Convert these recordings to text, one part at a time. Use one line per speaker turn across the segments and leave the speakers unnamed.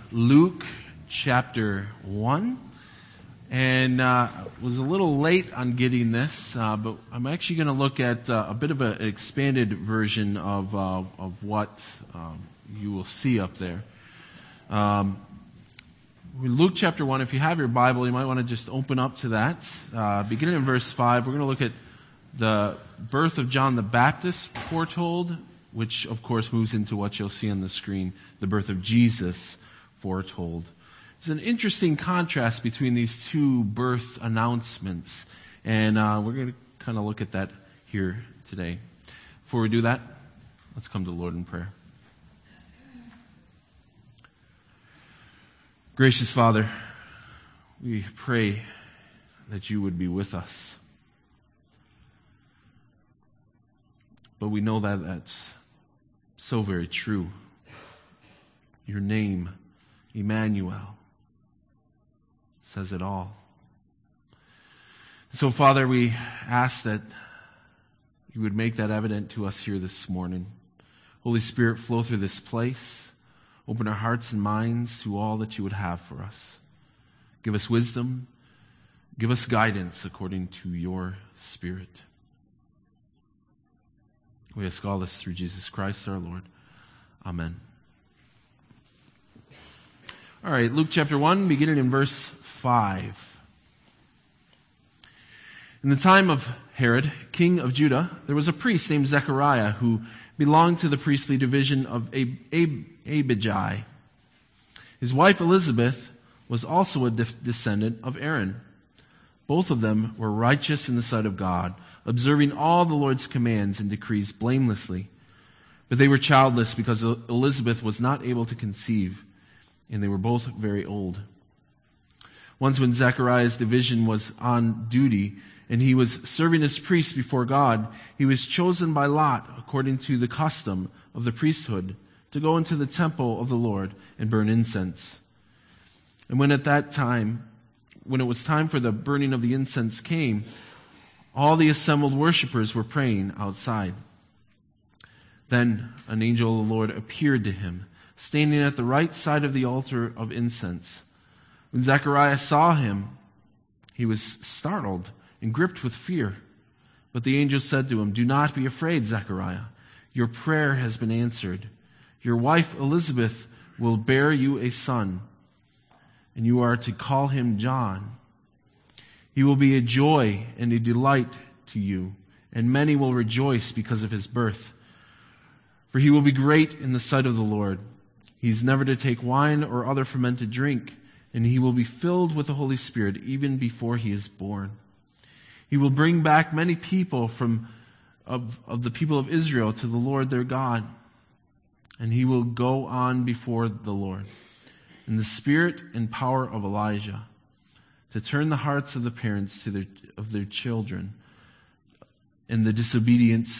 Luke chapter 1. And was a little late on getting this, but I'm actually going to look at a bit of an expanded version of what you will see up there. Luke chapter 1, if you have your Bible, you might want to just open up to that. Beginning in verse 5, we're going to look at the birth of John the Baptist foretold, which of course moves into what you'll see on the screen, the birth of Jesus foretold. It's an interesting contrast between these two birth announcements, and we're going to kind of look at that here today. Before we do that, let's come to the Lord in prayer. Gracious Father, we pray that you would be with us. But we know that that's so very true. Your name, Emmanuel, says it all. So, Father, we ask that you would make that evident to us here this morning. Holy Spirit, flow through this place. Open our hearts and minds to all that you would have for us. Give us wisdom. Give us guidance according to your Spirit. We ask all this through Jesus Christ our Lord. Amen. All right, Luke chapter 1, beginning in verse 5. In the time of Herod, king of Judah, there was a priest named Zechariah who belonged to the priestly division of Abijah. His wife Elizabeth was also a descendant of Aaron. Both of them were righteous in the sight of God, observing all the Lord's commands and decrees blamelessly. But they were childless because Elizabeth was not able to conceive, and they were both very old. Once when Zechariah's division was on duty, and he was serving as priest before God, he was chosen by lot, according to the custom of the priesthood, to go into the temple of the Lord and burn incense. And when it was time for the burning of the incense came, all the assembled worshipers were praying outside. Then an angel of the Lord appeared to him, standing at the right side of the altar of incense. When Zechariah saw him, he was startled and gripped with fear. But the angel said to him, "Do not be afraid, Zechariah. Your prayer has been answered. Your wife Elizabeth will bear you a son, and you are to call him John. He will be a joy and a delight to you, and many will rejoice because of his birth. For he will be great in the sight of the Lord. He is never to take wine or other fermented drink, and he will be filled with the Holy Spirit even before he is born. He will bring back many people of the people of Israel to the Lord their God, and he will go on before the Lord in the spirit and power of Elijah, to turn the hearts of the parents of their children, and the disobedient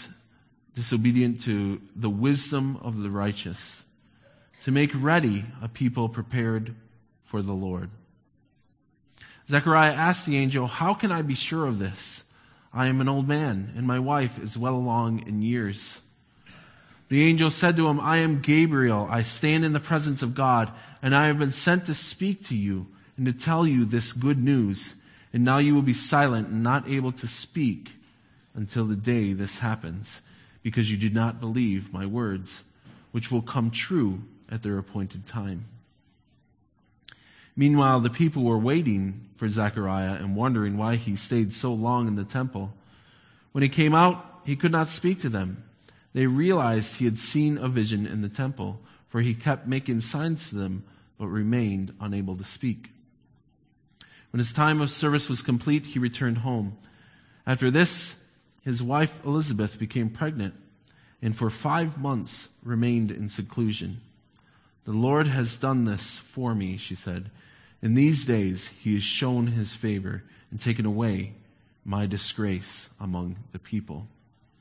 to the wisdom of the righteous, to make ready a people prepared for the Lord." Zechariah asked the angel, "How can I be sure of this? I am an old man, and my wife is well along in years." The angel said to him, "I am Gabriel. I stand in the presence of God, and I have been sent to speak to you and to tell you this good news. And now you will be silent and not able to speak until the day this happens, because you did not believe my words, which will come true at their appointed time." Meanwhile, the people were waiting for Zechariah and wondering why he stayed so long in the temple. When he came out, he could not speak to them. They realized he had seen a vision in the temple, for he kept making signs to them, but remained unable to speak. When his time of service was complete, he returned home. After this, his wife Elizabeth became pregnant, and for 5 months remained in seclusion. "The Lord has done this for me," she said. "In these days he has shown his favor and taken away my disgrace among the people."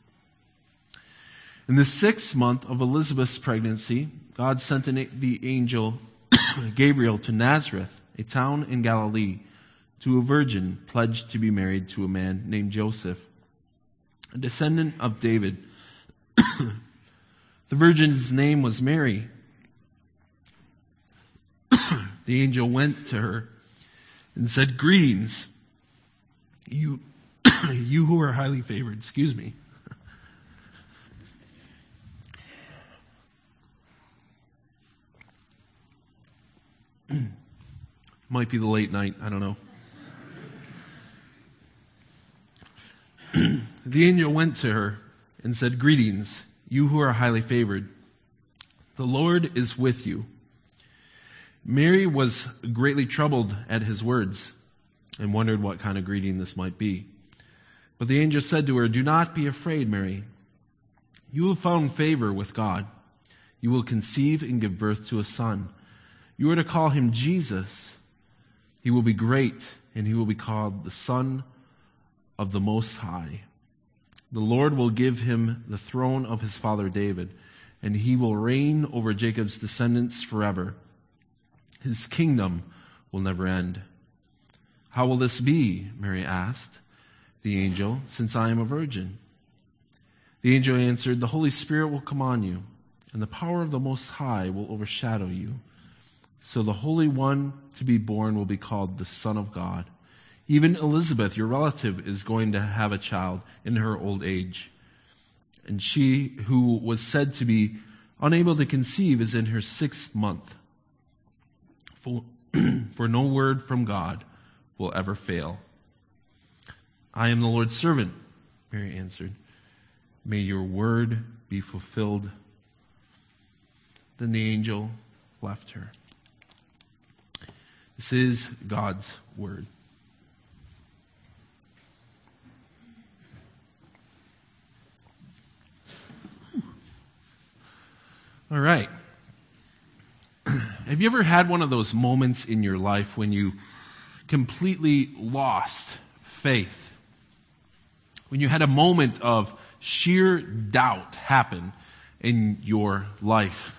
In the 6th month of Elizabeth's pregnancy, God sent the angel Gabriel to Nazareth, a town in Galilee, to a virgin pledged to be married to a man named Joseph, a descendant of David. The virgin's name was Mary. The angel went to her and said, "Greetings, you, you who are highly favored." Excuse me. Might be the late night, I don't know. The angel went to her and said, "Greetings, you who are highly favored. The Lord is with you." Mary was greatly troubled at his words and wondered what kind of greeting this might be. But the angel said to her, "Do not be afraid, Mary. You have found favor with God. You will conceive and give birth to a son. You are to call him Jesus. He will be great, and he will be called the Son of the Most High. The Lord will give him the throne of his father David, and he will reign over Jacob's descendants forever. His kingdom will never end." "How will this be?" Mary asked the angel, "since I am a virgin?" The angel answered, "The Holy Spirit will come on you, and the power of the Most High will overshadow you. So the Holy One to be born will be called the Son of God. Even Elizabeth, your relative, is going to have a child in her old age. And she who was said to be unable to conceive is in her 6th month. For no word from God will ever fail." "I am the Lord's servant," Mary answered. "May your word be fulfilled." Then the angel left her. This is God's word. All right. Have you ever had one of those moments in your life when you completely lost faith? When you had a moment of sheer doubt happen in your life?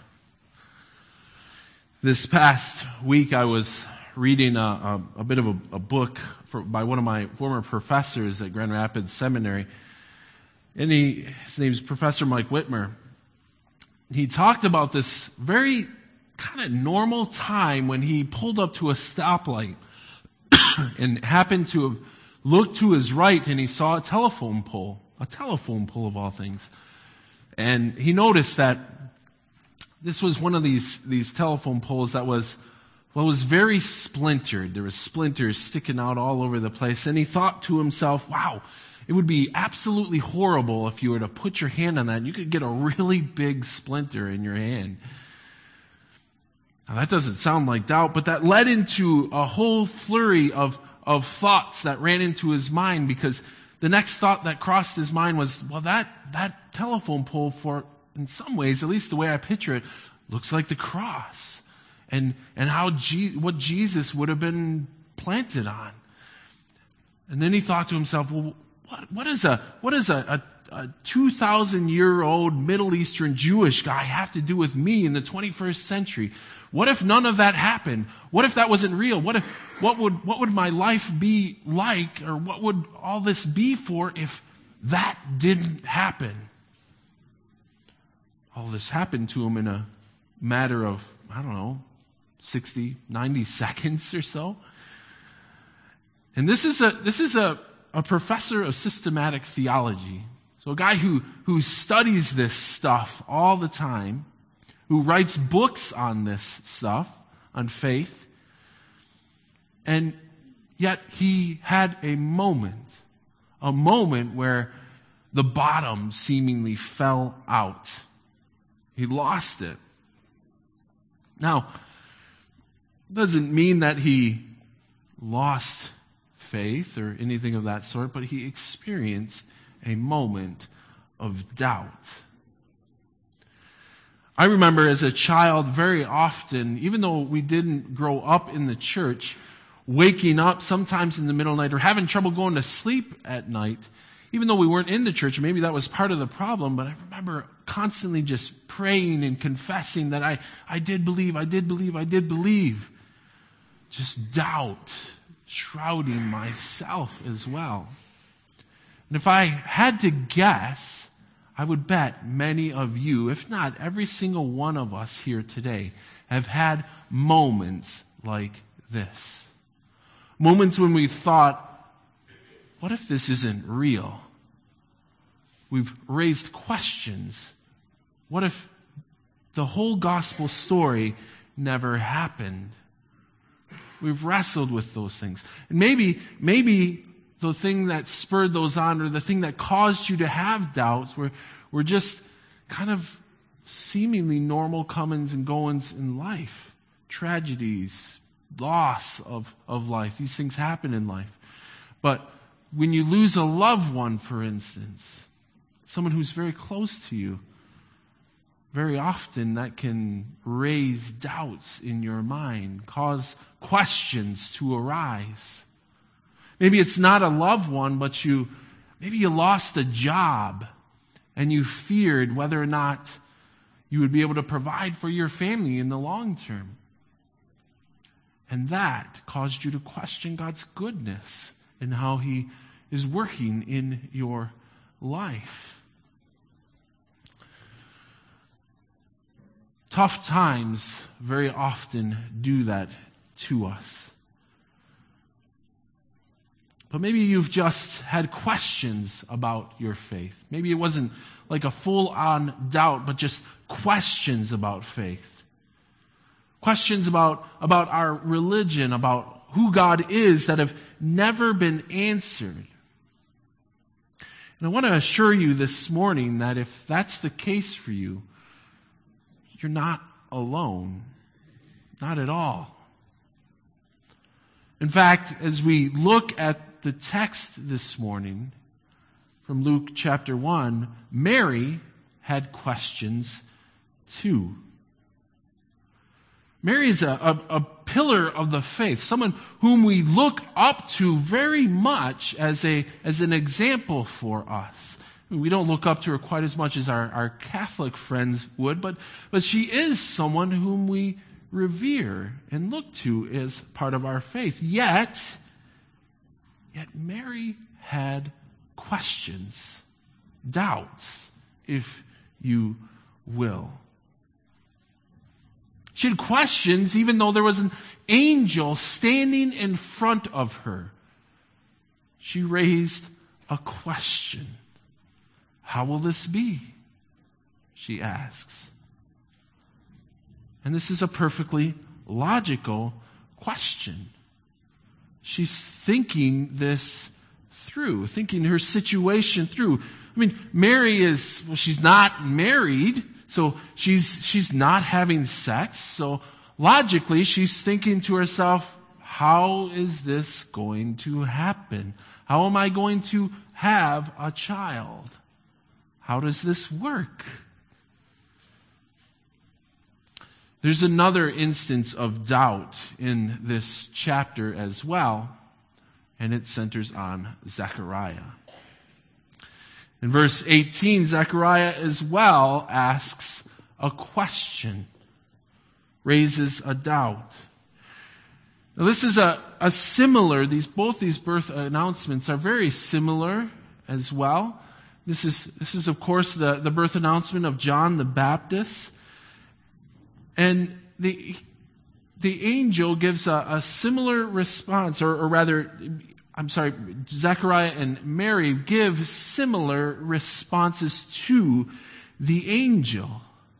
This past week I was reading a bit of a book by one of my former professors at Grand Rapids Seminary. And his name is Professor Mike Whitmer. He talked about this very kind of normal time when he pulled up to a stoplight and happened to have looked to his right and he saw a telephone pole of all things. And he noticed that this was one of these telephone poles that was very splintered. There were splinters sticking out all over the place. And he thought to himself, wow, it would be absolutely horrible if you were to put your hand on that and you could get a really big splinter in your hand. Now that doesn't sound like doubt, but that led into a whole flurry of thoughts that ran into his mind, because the next thought that crossed his mind was, well, that telephone pole, for in some ways, at least the way I picture it, looks like the cross. And what Jesus would have been planted on. And then he thought to himself, well, what is a 2,000-year-old Middle Eastern Jewish guy have to do with me in the 21st century? What if none of that happened? What if that wasn't real? What would my life be like, or what would all this be for if that didn't happen? All this happened to him in a matter of, 60, 90 seconds or so. And this is a professor of systematic theology. So a guy who studies this stuff all the time, who writes books on this stuff, on faith. And yet he had a moment where the bottom seemingly fell out. He lost it. Now, doesn't mean that he lost faith or anything of that sort, but he experienced a moment of doubt. I remember as a child very often, even though we didn't grow up in the church, waking up sometimes in the middle of the night or having trouble going to sleep at night, even though we weren't in the church. Maybe that was part of the problem, but I remember constantly just praying and confessing that I did believe. Just doubt shrouding myself as well. And if I had to guess, I would bet many of you, if not every single one of us here today, have had moments like this. Moments when we thought, what if this isn't real? We've raised questions. What if the whole gospel story never happened? We've wrestled with those things. And maybe the thing that spurred those on, or the thing that caused you to have doubts, were just kind of seemingly normal comings and goings in life. Tragedies, loss of life. These things happen in life. But when you lose a loved one, for instance, someone who's very close to you, very often that can raise doubts in your mind, cause questions to arise. Maybe it's not a loved one, but maybe you lost a job and you feared whether or not you would be able to provide for your family in the long term. And that caused you to question God's goodness and how He is working in your life. Tough times very often do that to us. But maybe you've just had questions about your faith. Maybe it wasn't like a full-on doubt, but just questions about faith. Questions about our religion, about who God is, that have never been answered. And I want to assure you this morning that if that's the case for you, you're not alone. Not at all. In fact, as we look at the text this morning from Luke chapter 1, Mary had questions too. Mary is a pillar of the faith, someone whom we look up to very much as an example for us. We don't look up to her quite as much as our Catholic friends would, but she is someone whom we revere and look to as part of our faith. Yet Mary had questions, doubts, if you will. She had questions even though there was an angel standing in front of her. She raised a question. How will this be? She asks. And this is a perfectly logical question. She's thinking this through, thinking her situation through. I mean, Mary she's not married, so she's not having sex. So logically, she's thinking to herself, how is this going to happen? How am I going to have a child? How does this work? There's another instance of doubt in this chapter as well, and it centers on Zechariah. In verse 18, Zechariah as well asks a question, raises a doubt. Now this is a similar, both these birth announcements are very similar as well. This is of course the birth announcement of John the Baptist. And the angel gives a similar response, or rather, Zechariah and Mary give similar responses to the angel.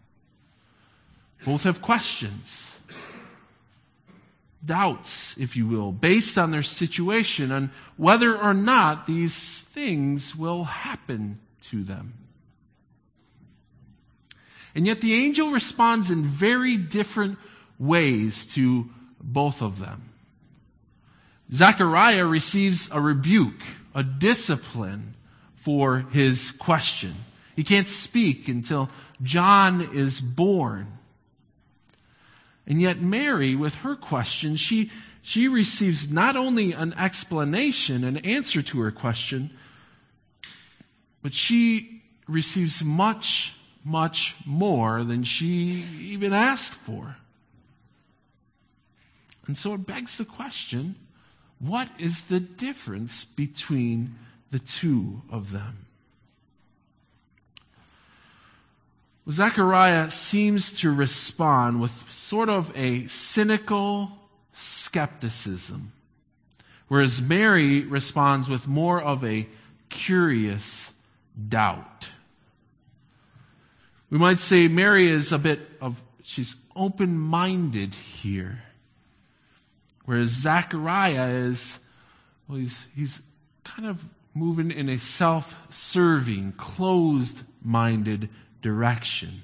Both have questions, doubts, if you will, based on their situation and whether or not these things will happen to them. And yet the angel responds in very different ways to both of them. Zechariah receives a rebuke, a discipline for his question. He can't speak until John is born. And yet Mary, with her question, she receives not only an explanation, an answer to her question, but she receives much more than she even asked for. And so it begs the question, what is the difference between the two of them? Zechariah seems to respond with sort of a cynical, skepticism, whereas Mary responds with more of a curious doubt. We might say Mary is she's open-minded here, whereas Zechariah he's kind of moving in a self-serving, closed-minded direction.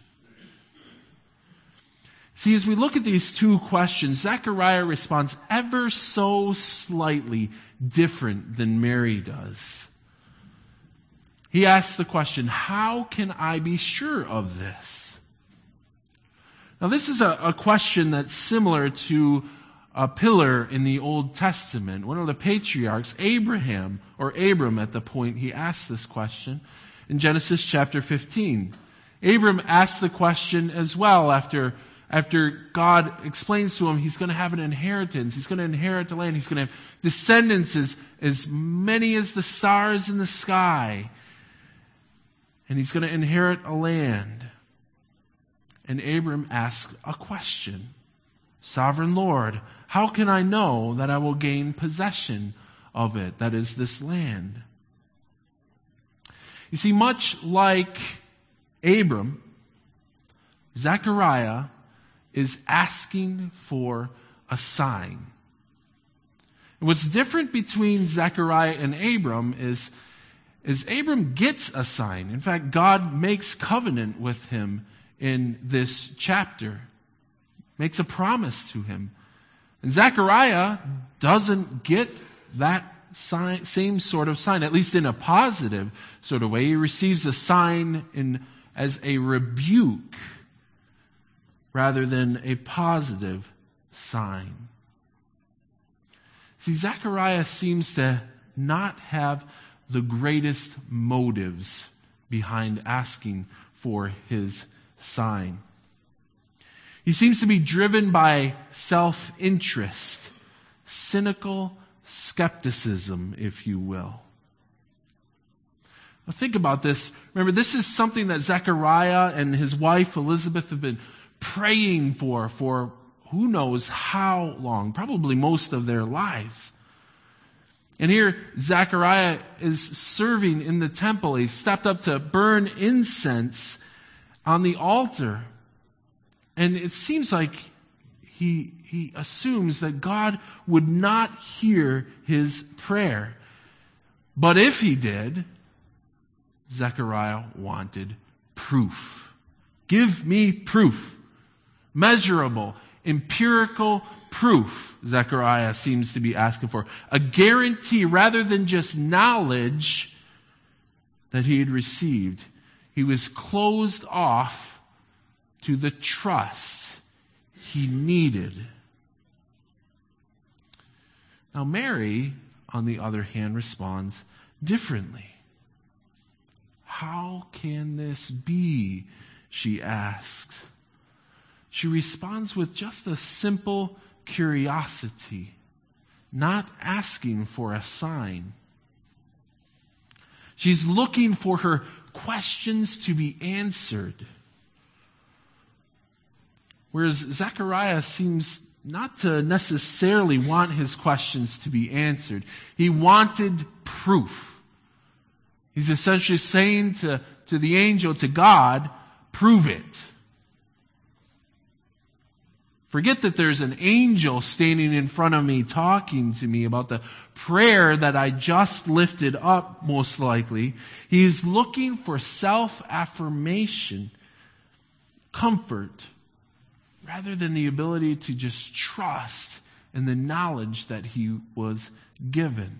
See, as we look at these two questions, Zechariah responds ever so slightly different than Mary does. He asks the question, how can I be sure of this? Now, this is a question that's similar to a pillar in the Old Testament. One of the patriarchs, Abram at the point he asked this question in Genesis chapter 15. Abram asked the question as well after God explains to him he's going to have an inheritance. He's going to inherit the land. He's going to have descendants as many as the stars in the sky. And he's going to inherit a land. And Abram asks a question. Sovereign Lord, how can I know that I will gain possession of it, that is, this land? You see, much like Abram, Zechariah is asking for a sign. And what's different between Zechariah and Abram is Abram gets a sign. In fact, God makes covenant with him in this chapter, makes a promise to him. And Zechariah doesn't get that same sort of sign, at least in a positive sort of way. He receives a sign as a rebuke rather than a positive sign. See, Zechariah seems to not have the greatest motives behind asking for his sign. He seems to be driven by self-interest, cynical skepticism, if you will. Now think about this. Remember, this is something that Zechariah and his wife Elizabeth have been praying for who knows how long, probably most of their lives. And here Zechariah is serving in the temple. He stepped up to burn incense on the altar. And it seems like he assumes that God would not hear his prayer. But if he did, Zechariah wanted proof. Give me proof. Measurable, empirical proof, Zechariah seems to be asking for. A guarantee rather than just knowledge that he had received. He was closed off to the trust he needed. Now Mary, on the other hand, responds differently. How can this be? She asks. She responds with just a simple curiosity, not asking for a sign. She's looking for her questions to be answered. Whereas Zechariah seems not to necessarily want his questions to be answered. He wanted proof. He's essentially saying to the angel, to God, prove it. Forget that there's an angel standing in front of me talking to me about the prayer that I just lifted up, most likely. He's looking for self-affirmation, comfort, rather than the ability to just trust in the knowledge that he was given.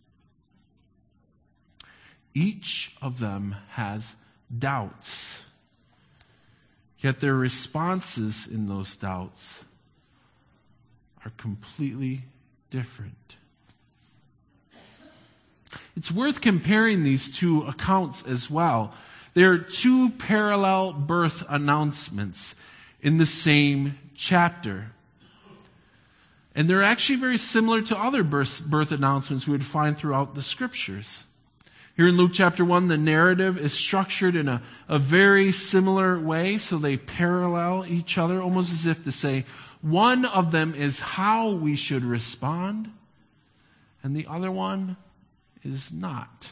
Each of them has doubts. Yet their responses in those doubts are completely different. It's worth comparing these two accounts as well. There are two parallel birth announcements in the same chapter. And they're actually very similar to other birth announcements we would find throughout the Scriptures. Here in Luke chapter 1, the narrative is structured in a very similar way, so they parallel each other, almost as if to say, one of them is how we should respond, and the other one is not.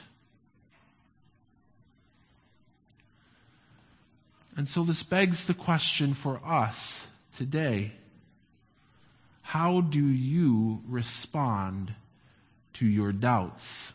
And so this begs the question for us today. How do you respond to your doubts?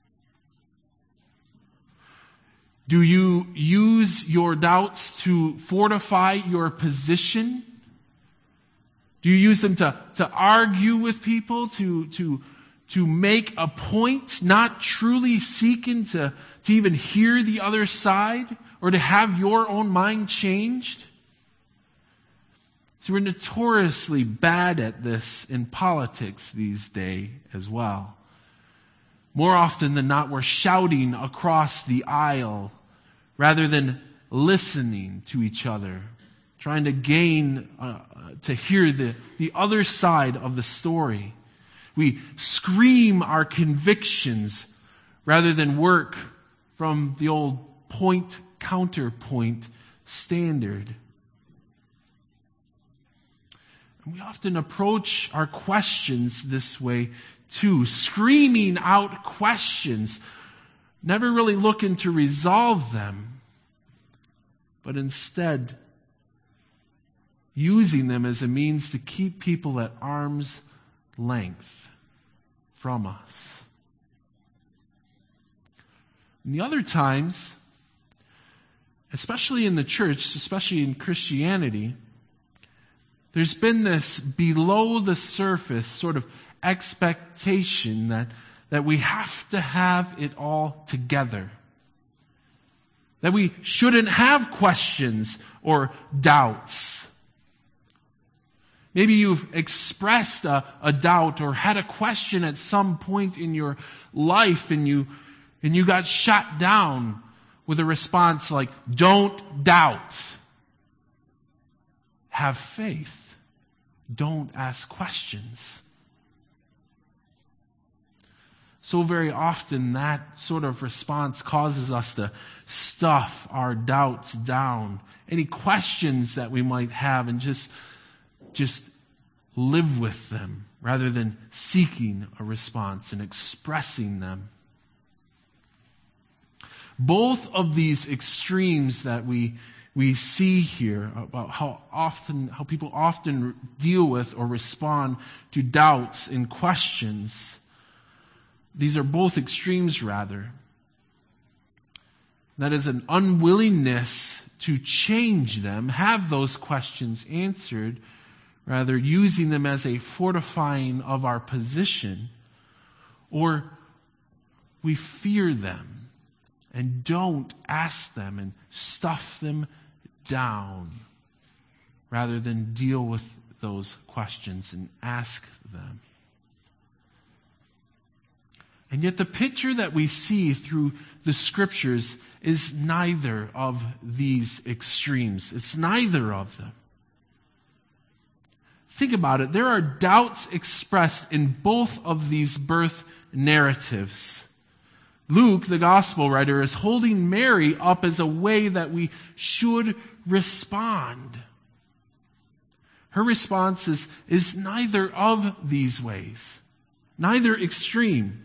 Do you use your doubts to fortify your position? Do you use them to argue with people, to make a point, not truly seeking to even hear the other side or to have your own mind changed? So we're notoriously bad at this in politics these days as well. More often than not, we're shouting across the aisle rather than listening to each other, trying to gain, to hear the other side of the story. We scream our convictions rather than work from the old point-counterpoint standard. And we often approach our questions this way too, screaming out questions, never really looking to resolve them, but instead using them as a means to keep people at arm's length from us. And the other times, especially in the church, especially in Christianity, there's been this below the surface sort of expectation that we have to have it all together. That we shouldn't have questions or doubts. Maybe you've expressed a doubt or had a question at some point in your life and you got shot down with a response like, don't doubt. Have faith. Don't ask questions. So very often that sort of response causes us to stuff our doubts down. Any questions that we might have and just live with them rather than seeking a response and expressing them. Both of these extremes that we see here about how people often deal with or respond to doubts and questions. These are both extremes, rather. That is an unwillingness to change them, have those questions answered, rather using them as a fortifying of our position, or we fear them and don't ask them and stuff them down, rather than deal with those questions and ask them. And yet the picture that we see through the Scriptures is neither of these extremes. It's neither of them. Think about it. There are doubts expressed in both of these birth narratives. Luke, the gospel writer, is holding Mary up as a way that we should respond. Her response is neither of these ways, neither extreme.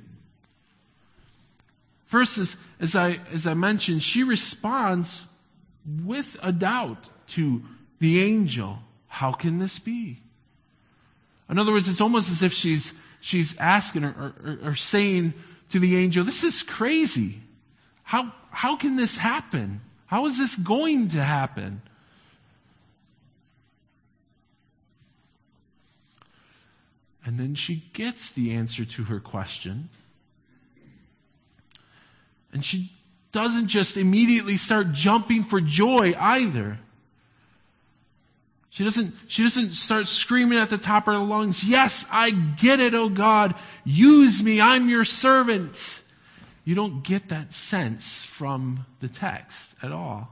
First, as I mentioned, she responds with a doubt to the angel. How can this be? In other words, it's almost as if she's asking or saying to the angel, this is crazy. How can this happen? How is this going to happen? And then she gets the answer to her question. And she doesn't just immediately start jumping for joy either. She doesn't start screaming at the top of her lungs, yes, I get it, oh God, use me, I'm your servant. You don't get that sense from the text at all.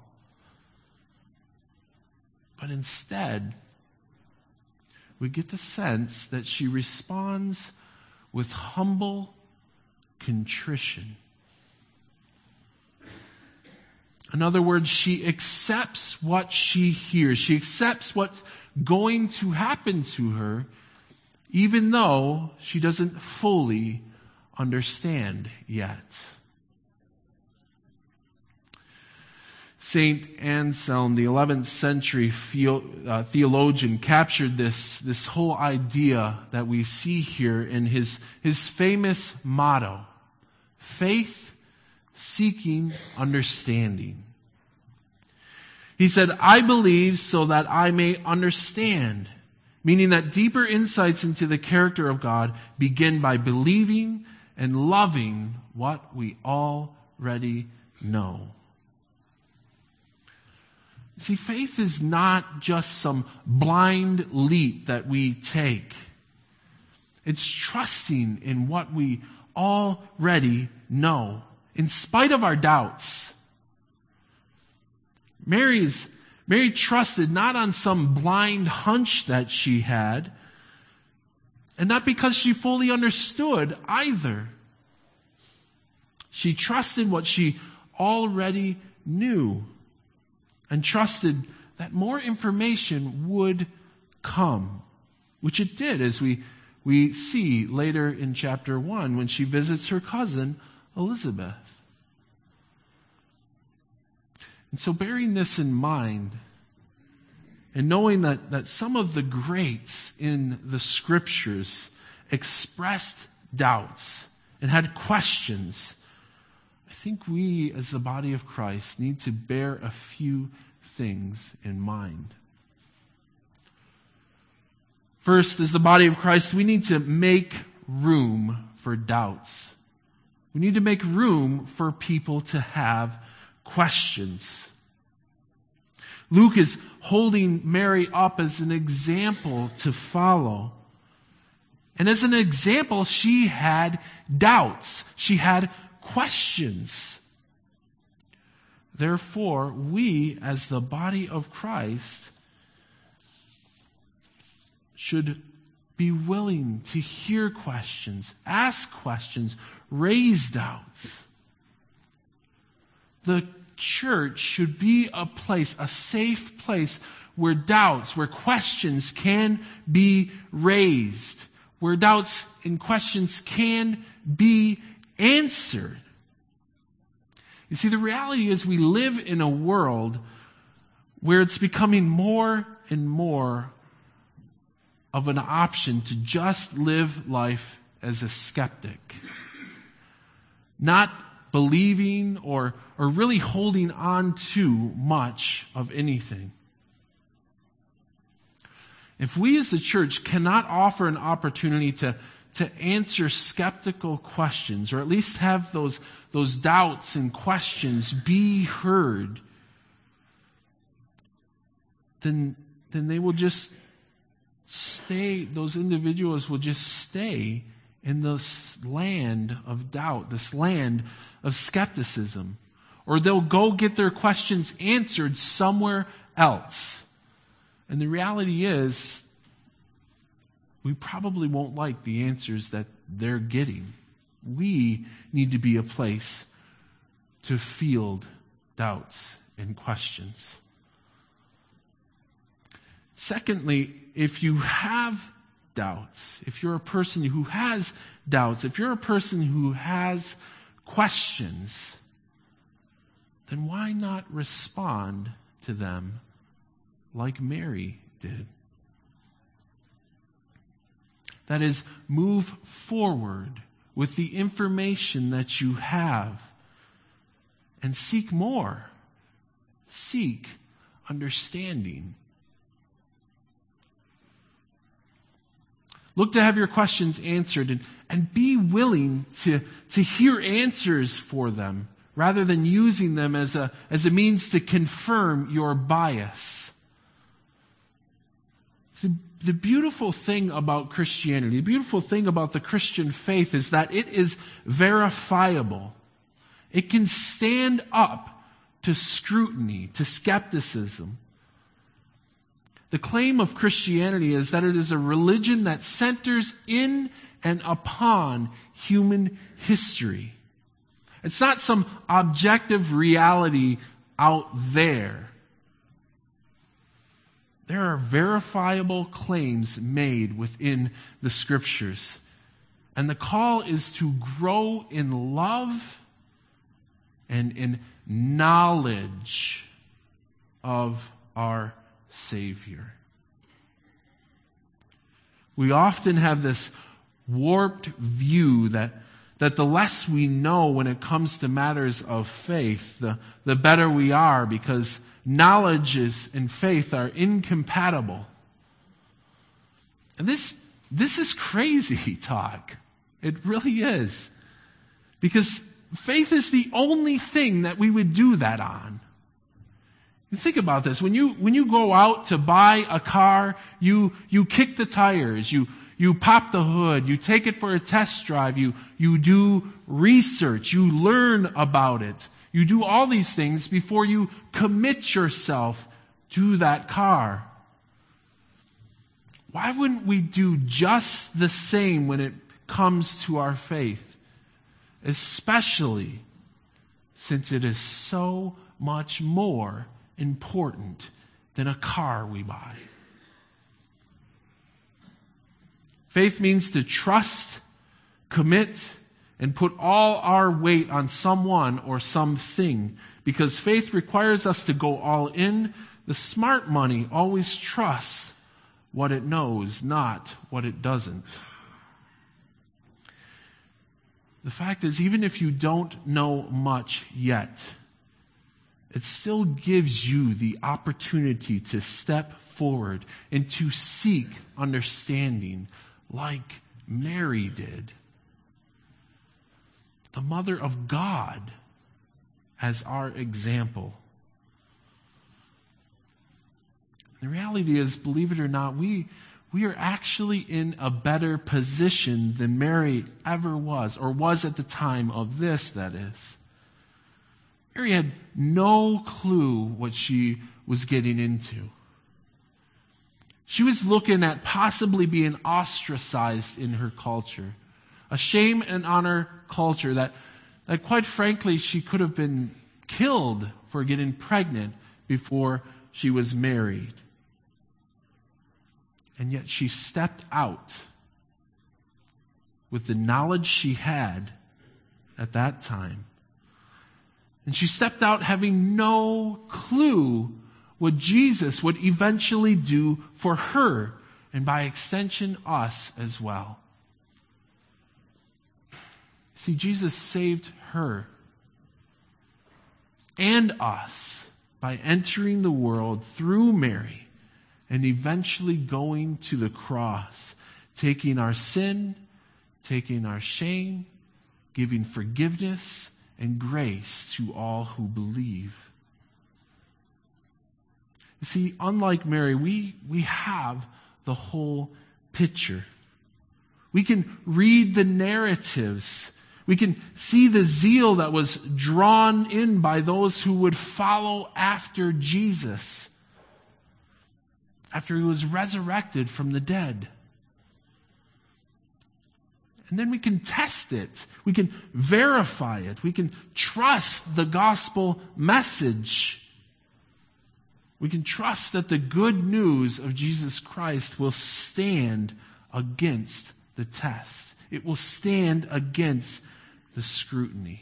But instead, we get the sense that she responds with humble contrition. In other words, she accepts what she hears. She accepts what's going to happen to her, even though she doesn't fully understand yet. Saint Anselm, the 11th century theologian, captured this whole idea that we see here in his famous motto, faith seeking understanding. He said, "I believe so that I may understand," meaning that deeper insights into the character of God begin by believing and loving what we already know. See, faith is not just some blind leap that we take. It's trusting in what we already know, in spite of our doubts. Mary trusted not on some blind hunch that she had, and not because she fully understood either. She trusted what she already knew, and trusted that more information would come, which it did, as we see later in chapter 1 when she visits her cousin Elizabeth. And so bearing this in mind, and knowing that some of the greats in the Scriptures expressed doubts and had questions, I think we as the body of Christ need to bear a few things in mind. First, as the body of Christ, we need to make room for doubts. We need to make room for people to have questions. Luke is holding Mary up as an example to follow. And as an example, she had doubts. She had questions. Therefore, we as the body of Christ should be willing to hear questions, ask questions, raise doubts. The church should be a place, a safe place, where doubts, where questions can be raised, where doubts and questions can be answered. You see, the reality is we live in a world where it's becoming more and more of an option to just live life as a skeptic, not believing or really holding on to much of anything. If we as the church cannot offer an opportunity to answer skeptical questions, or at least have those doubts and questions be heard, then they will just stay, those individuals will just stay in this land of doubt, this land of skepticism. Or they'll go get their questions answered somewhere else. And the reality is, we probably won't like the answers that they're getting. We need to be a place to field doubts and questions. Secondly, if you have doubts, if you're a person who has doubts, if you're a person who has questions, then why not respond to them like Mary did? That is, move forward with the information that you have and seek more. Seek understanding. Look to have your questions answered and be willing to hear answers for them rather than using them as a means to confirm your bias. The beautiful thing about Christianity, the beautiful thing about the Christian faith is that it is verifiable. It can stand up to scrutiny, to skepticism. The claim of Christianity is that it is a religion that centers in and upon human history. It's not some objective reality out there. There are verifiable claims made within the Scriptures. And the call is to grow in love and in knowledge of our Savior. We often have this warped view that the less we know when it comes to matters of faith, the better we are, because knowledge and faith are incompatible. And this is crazy talk. It really is. Because faith is the only thing that we would do that on. You think about this. When you go out to buy a car, you kick the tires, you pop the hood, you take it for a test drive, you do research, you learn about it. You do all these things before you commit yourself to that car. Why wouldn't we do just the same when it comes to our faith? Especially since it is so much more important than a car we buy. Faith means to trust, commit, and put all our weight on someone or something. Because faith requires us to go all in. The smart money always trusts what it knows, not what it doesn't. The fact is, even if you don't know much yet, it still gives you the opportunity to step forward and to seek understanding like Mary did. The Mother of God as our example. The reality is, believe it or not, we are actually in a better position than Mary ever was, or was at the time of this, that is. Mary had no clue what she was getting into. She was looking at possibly being ostracized in her culture. A shame and honor culture that quite frankly, she could have been killed for getting pregnant before she was married. And yet she stepped out with the knowledge she had at that time. And she stepped out having no clue what Jesus would eventually do for her, and by extension, us as well. See, Jesus saved her and us by entering the world through Mary and eventually going to the cross, taking our sin, taking our shame, giving forgiveness and grace to all who believe. You see, unlike Mary, we have the whole picture. We can read the narratives. We can see the zeal that was drawn in by those who would follow after Jesus, after he was resurrected from the dead. And then we can test it. We can verify it. We can trust the gospel message. We can trust that the good news of Jesus Christ will stand against the test. It will stand against the scrutiny.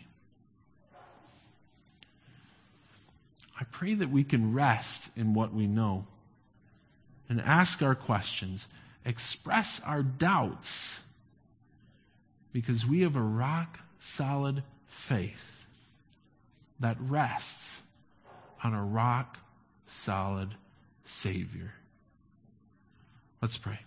I pray that we can rest in what we know and ask our questions, express our doubts, because we have a rock-solid faith that rests on a rock-solid Savior. Let's pray.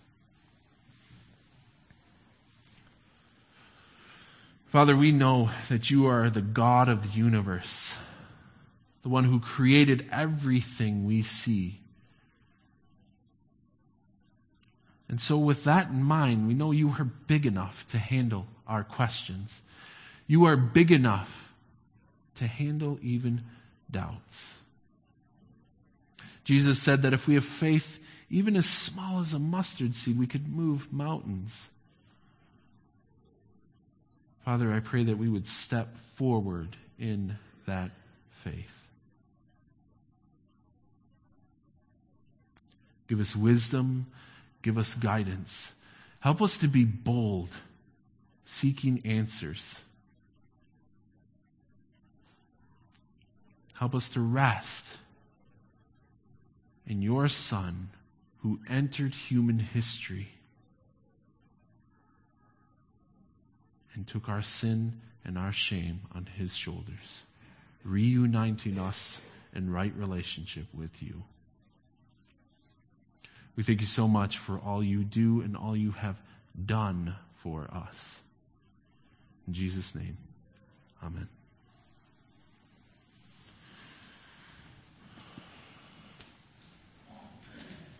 Father, we know that you are the God of the universe, the one who created everything we see. And so with that in mind, we know you are big enough to handle our questions. You are big enough to handle even doubts. Jesus said that if we have faith even as small as a mustard seed, we could move mountains. Father, I pray that we would step forward in that faith. Give us wisdom. Give us guidance. Help us to be bold, seeking answers. Help us to rest in your Son who entered human history and took our sin and our shame on his shoulders, reuniting us in right relationship with you. We thank you so much for all you do and all you have done for us. In Jesus' name, amen.